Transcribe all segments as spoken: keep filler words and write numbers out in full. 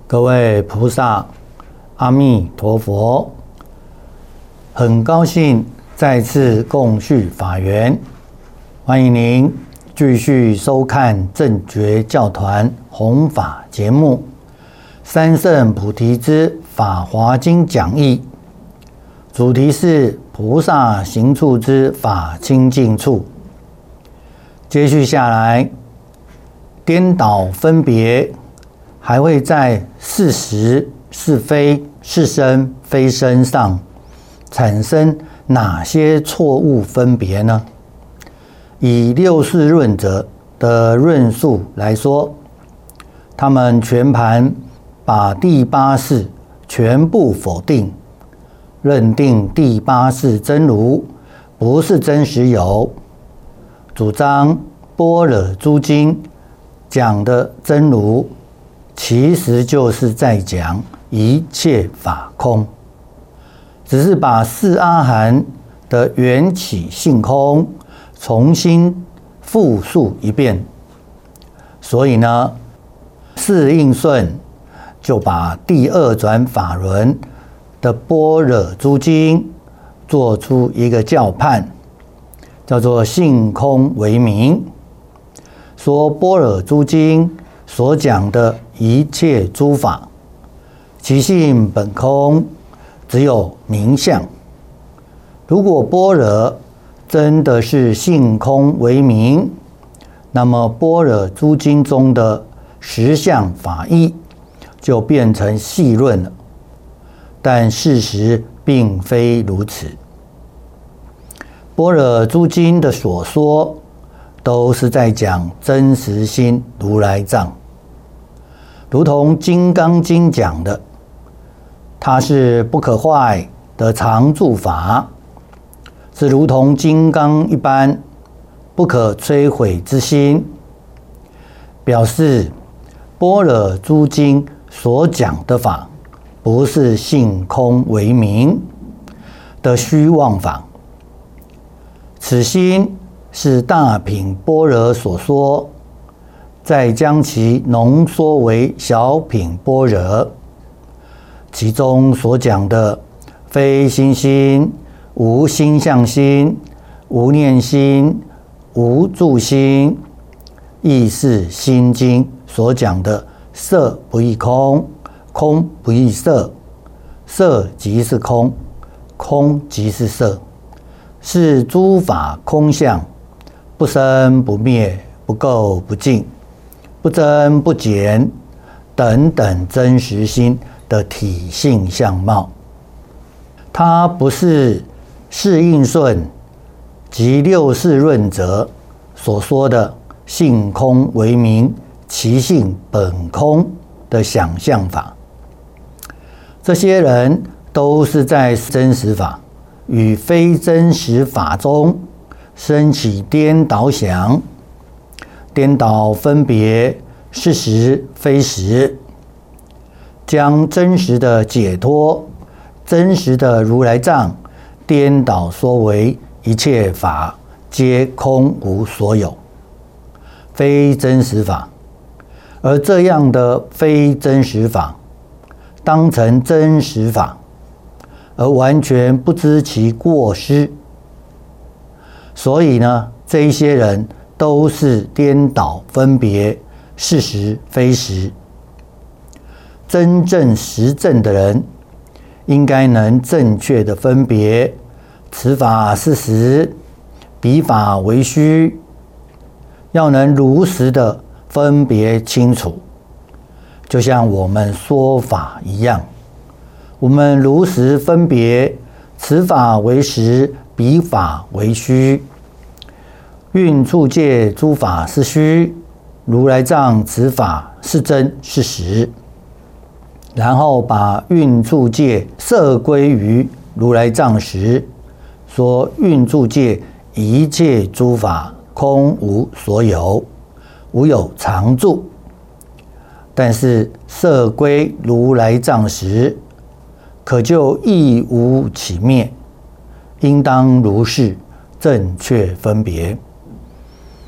各位菩萨，阿弥陀佛！很高兴再次共叙法缘，欢迎您继续收看正觉教团弘法节目《三圣菩提之法华经讲义》，主题是菩萨行处之法清净处。接续下来，颠倒分别还会在是实、是非、是生、非生上产生哪些错误分别呢？以六世论者的论述来说，他们全盘把第八世全部否定，认定第八世真如不是真实有，主张般若诸经讲的真如其实就是在讲一切法空，只是把四阿含的缘起性空重新复述一遍。所以呢，释应顺就把第二转法轮的般若诸经做出一个教判，叫做性空为名，说般若诸经所讲的一切诸法，其性本空，只有名相。如果般若真的是性空为名，那么般若诸经中的实相法义就变成细论了。但事实并非如此。般若诸经的所说，都是在讲真实心如来藏。如同《金刚经》讲的，它是不可坏的常住法，是如同金刚一般不可摧毁之心，表示般若诸经所讲的法不是性空为名的虚妄法。此心是大品般若所说，再将其浓缩为小品般若，其中所讲的非心心、无心相心、无念心、无住心，亦是心经所讲的色不异空，空不异色，色即是空，空即是色，是诸法空相，不生不灭，不垢不净，不增不减等等真实心的体性相貌。它不是释应顺及六世论者所说的性空为名，其性本空的想象法。这些人都是在真实法与非真实法中升起颠倒想，颠倒分别是实非实，将真实的解脱、真实的如来藏颠倒说为一切法皆空无所有，非真实法。而这样的非真实法当成真实法，而完全不知其过失。所以呢，这一些人都是颠倒分别是实非实。真正实证的人，应该能正确的分别此法是实，彼法为虚，要能如实的分别清楚。就像我们说法一样，我们如实分别此法为实，彼法为虚。蕴处界诸法是虚，如来藏此法是真是实。然后把蕴处界摄归于如来藏时，说蕴处界一切诸法空无所有，无有常住。但是摄归如来藏时，可就亦无起灭，应当如是正确分别。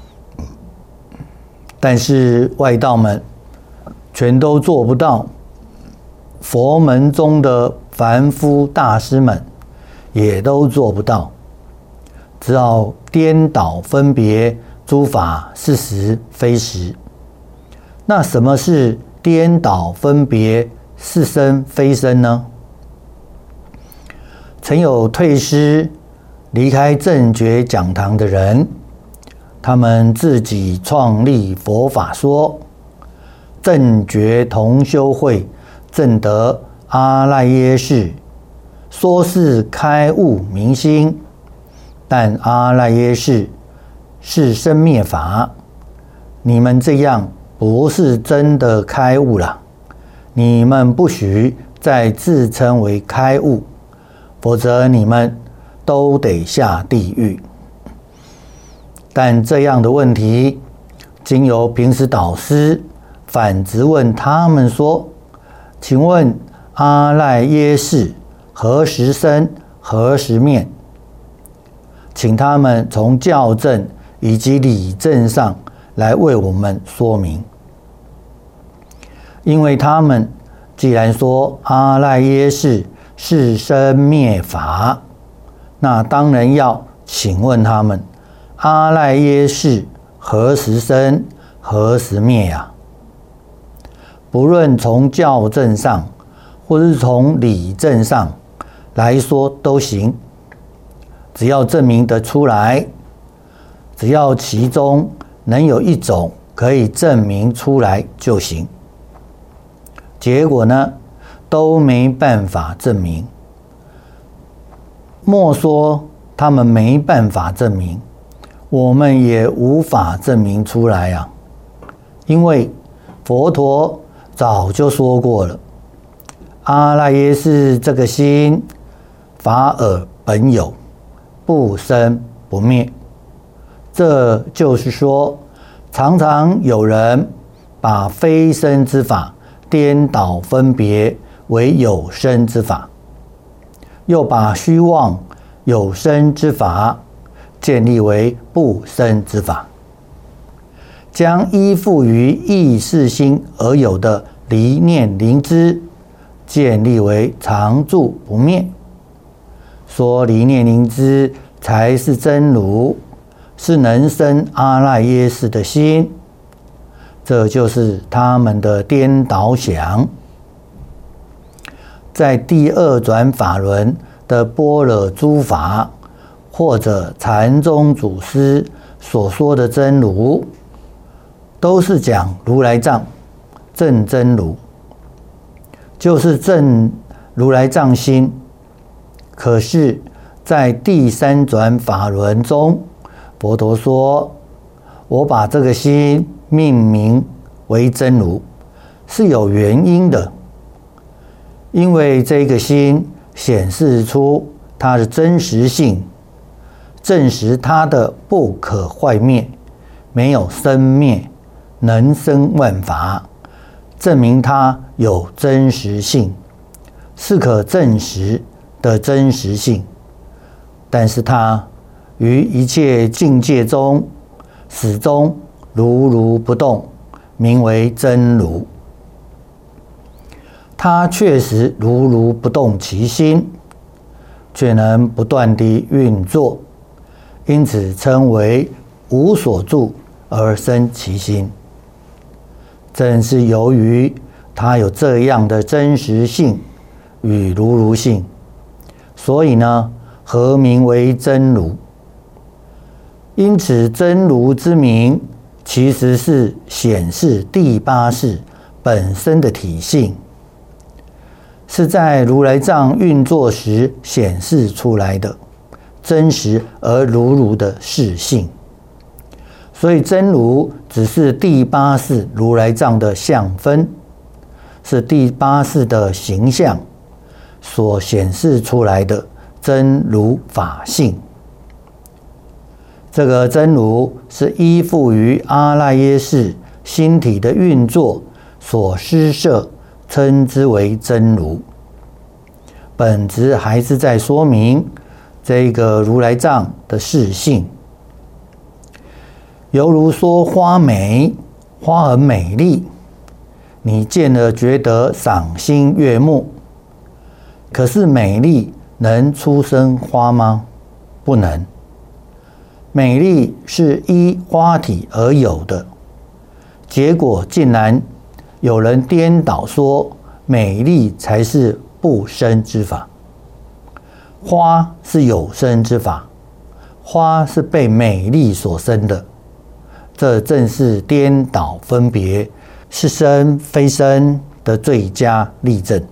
但是外道们全都做不到， 佛门中的凡夫大师们也都做不到，只好颠倒分别诸法是实非实。那什么是颠倒分别是生非生呢？曾有退师离开正觉讲堂的人，他们自己创立佛法说，正觉同修会证得阿赖耶识，说是开悟明心，但阿赖耶识是生灭法，你们这样不是真的开悟了，你们不许再自称为开悟，否则你们都得下地狱。但这样的问题，经由平时导师反质问他们说，请问阿赖耶识何时生何时灭？请他们从教证以及理证上来为我们说明。因为他们既然说阿赖耶识是生灭法，那当然要请问他们，阿赖耶识何时生何时灭呀？不论从教证上或是从理证上来说都行，只要证明得出来，只要其中能有一种可以证明出来就行。结果呢，都没办法证明。莫说他们没办法证明，我们也无法证明出来啊！因为佛陀早就说过了，阿赖耶识这个心，法尔本有，不生不灭。这就是说，常常有人把非生之法颠倒分别为有生之法，又把虚妄有生之法建立为不生之法，将依附于意识心而有的离念灵知建立为常住不灭，说离念灵知才是真如，是能生阿赖耶识的心。这就是他们的颠倒想。在第二转法轮的般若诸法，或者禅宗祖师所说的真如，都是讲如来藏正真如，就是正如来藏心。可是在第三转法轮中，佛陀说，我把这个心命名为真如是有原因的，因为这个心显示出它的真实性，证实它的不可坏灭，没有生灭，能生万法，证明它有真实性，是可证实的真实性。但是它于一切境界中始终如如不动，名为真如。它确实如如不动其心，却能不断地运作，因此称为无所住而生其心。正是由于它有这样的真实性与如如性，所以呢，合名为真如。因此真如之名其实是显示第八识本身的体性，是在如来藏运作时显示出来的真实而如如的事性。所以真如只是第八识如来藏的相分，是第八识的形象所显示出来的真如法性。这个真如是依附于阿赖耶识心体的运作所施设，称之为真如。本质还是在说明这个如来藏的事性。犹如说花美，花很美丽， 你见了觉得赏心悦目。可是美丽能出生花吗？不能。美丽是依花体而有的，结果竟然有人颠倒说美丽才是不生之法。花是有生之法，花是被美丽所生的，这正是颠倒分别是生非生的最佳例证。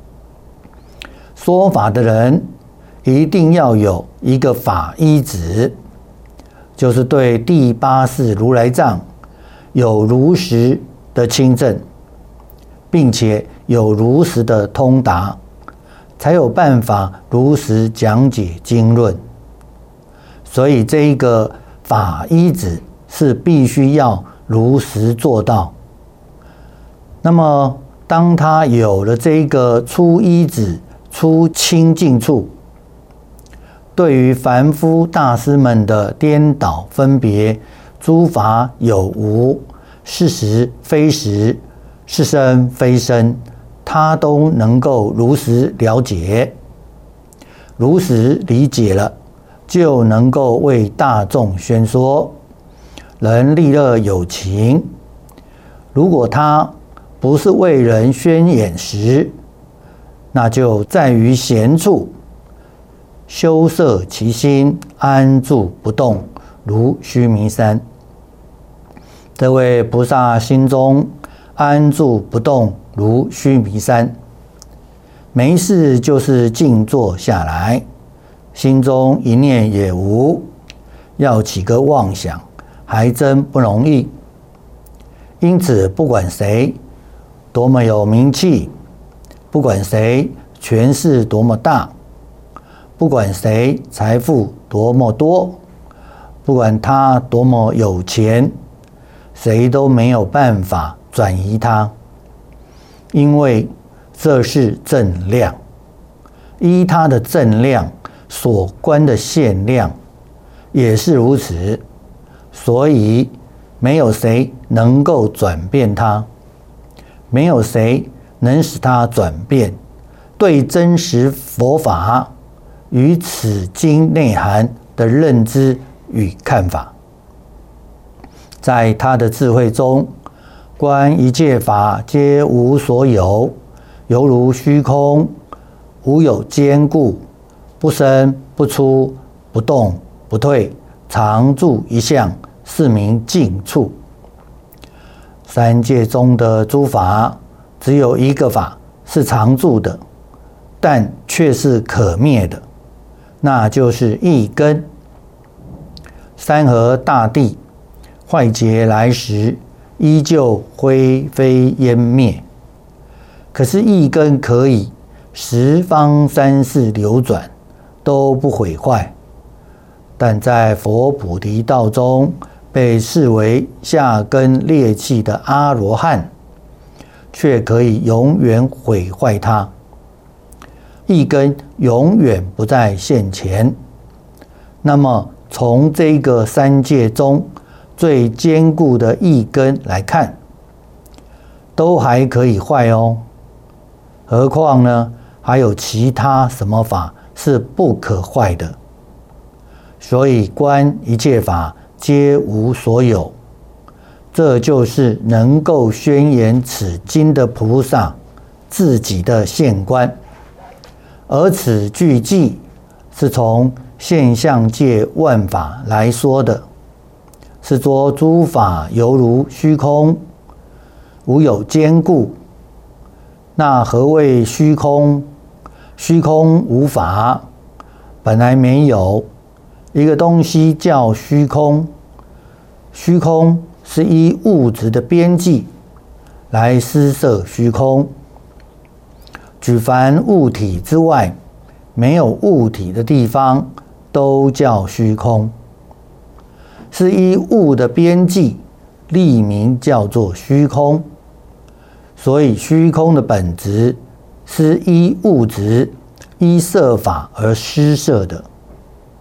说法的人一定要有一个法依止，就是对第八世如来藏有如实的亲证，并且有如实的通达，才有办法如实讲解经论。所以这一个法依止是必须要如实做到。那么当他有了这个出依止、出清净处，对于凡夫大师们的颠倒分别，诸法有无，是实非实，是生非生，他都能够如实了解，如实理解了，就能够为大众宣说，人利乐有情。如果他不是为人宣演时，那就在于闲处，修摄其心，安住不动，如须弥山。这位菩萨心中安住不动，如须弥山。没事就是静坐下来，心中一念也无，要起个妄想，还真不容易。因此，不管谁多么有名气，不管谁权势多么大，不管谁财富多么多，不管他多么有钱，谁都没有办法转移他，因为这是正量，依他的正量所观的现量也是如此，所以没有谁能够转变他，没有谁能使他转变对真实佛法与此经内涵的认知与看法。在他的智慧中，观一切法皆无所有，犹如虚空，无有坚固，不生不出，不动不退，常住一相，是名静处。三界中的诸法，只有一个法是常住的，但却是可灭的，那就是一根。山河大地坏劫来时，依旧灰飞烟灭。可是一根可以十方三世流转，都不毁坏。但在佛菩提道中，被视为下根劣气的阿罗汉，却可以永远毁坏它。一根永远不在现前。那么从这个三界中最坚固的一根来看，都还可以坏哦。何况呢，还有其他什么法是不可坏的？所以观一切法皆无所有，这就是能够宣言此经的菩萨自己的现观。而此句偈是从现象界万法来说的，是说诸法犹如虚空，无有坚固。那何谓虚空？虚空无法，本来没有一个东西叫虚空。虚空是依物质的边际来施设虚空。举凡物体之外，没有物体的地方，都叫虚空。是依物的边际立名叫做虚空。所以虚空的本质是依物质、依色法而施设的。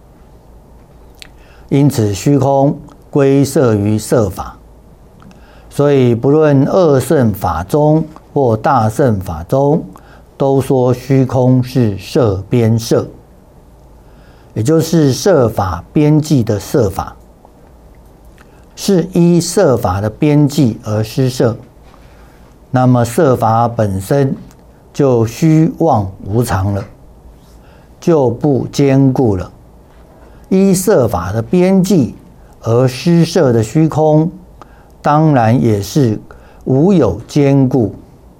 因此虚空归摄于色法。 所以不论二乘法中或大乘法中，都说虚空是摄边摄，也就是摄法边际的摄法，是依摄法的边际而施摄。那么摄法本身就虚妄无常了，就不坚固了。依摄法的边际而施摄的虚空，当然也是无有坚固。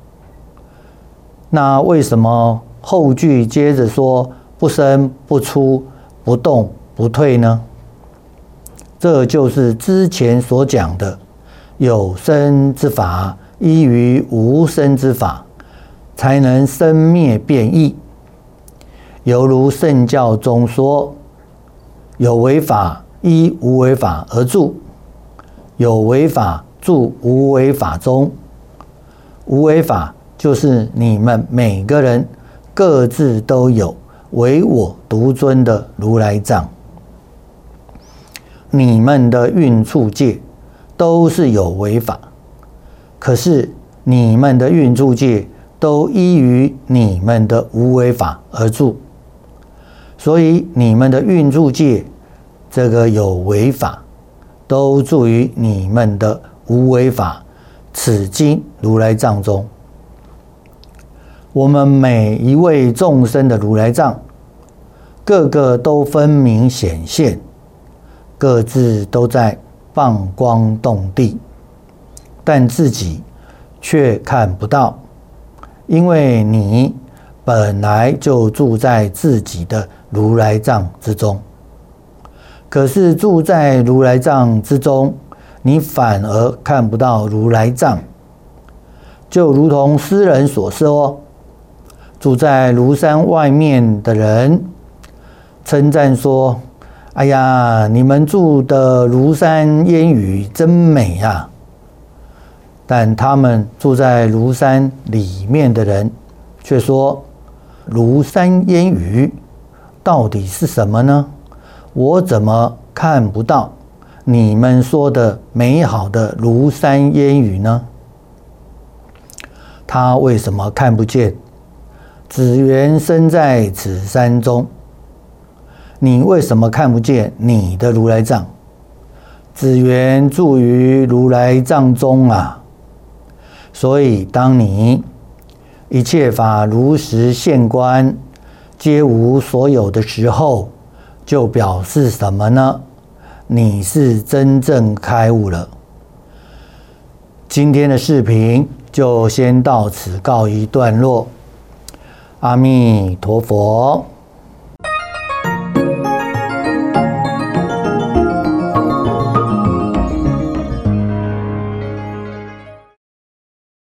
那为什么后句接着说不生不出不动不退呢？这就是之前所讲的有生之法依于无生之法，才能生灭变异。犹如圣教中说，有为法依无为法而住，有为法住无为法中。无为法就是你们每个人各自都有唯我独尊的如来藏。你们的运处界都是有为法，可是你们的运处界都依于你们的无为法而住，所以你们的运处界这个有为法都住于你们的无为法此经如来藏中。我们每一位众生的如来藏，个个都分明显现，各自都在放光动地，但自己却看不到，因为你本来就住在自己的如来藏之中。可是住在如来藏之中，你反而看不到如来藏，就如同诗人所说，住在庐山外面的人称赞说，哎呀，你们住的庐山烟雨真美啊。但他们住在庐山里面的人却说，庐山烟雨到底是什么呢？我怎么看不到你们说的美好的庐山烟雨呢？他为什么看不见？只缘身在此山中。你为什么看不见你的如来藏？只缘住于如来藏中啊。所以当你一切法如实现观，皆无所有的时候，就表示什么呢？你是真正开悟了。今天的视频就先到此告一段落。阿弥陀佛。